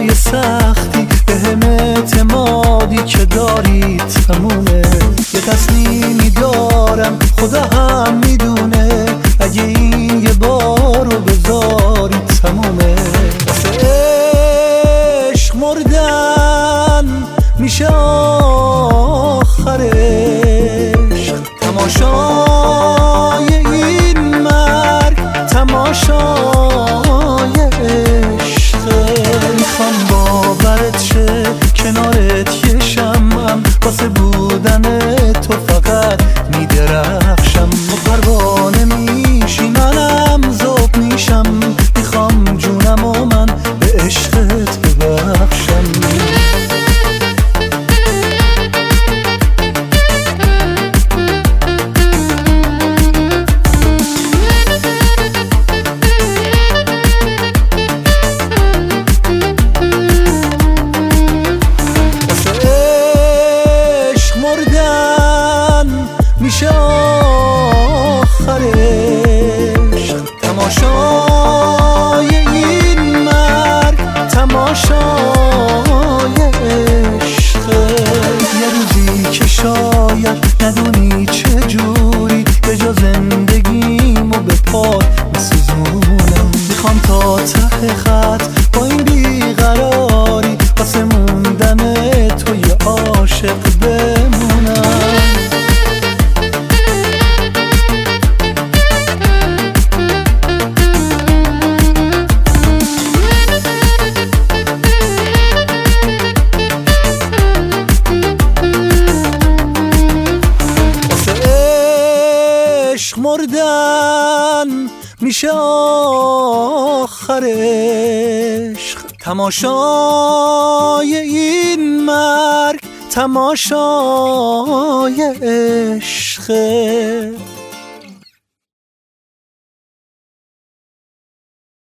روزای سختی به هم اعتمادی که داری تمومه. یه تصمیمی دارم خدا هم میدونه، اگه این یه بار رو بذاری تمومه. واسه عشق مردن میشه آخر عشق، تماشای این مرگ تماشای عشقه. میخوام باورت شه کنارت یه شمعم، واسه بودن تو فقط میدرخشم. تو پروانه میشی منم ذوب میشم، میخوام جونم و من به عشقت ببخشم. میشه آخر عشق، تماشای این مرگ تماشای عشقه. یه روزی که شاید ندونی چجوری به جا زندگیمو به پات میسوزونم. میخوام تا ته خط با این بیقراری واسه موندن تو یه عاشق بمونم. عشق مردن میشه آخر عشق، تماشای این مرگ تماشای عشقه.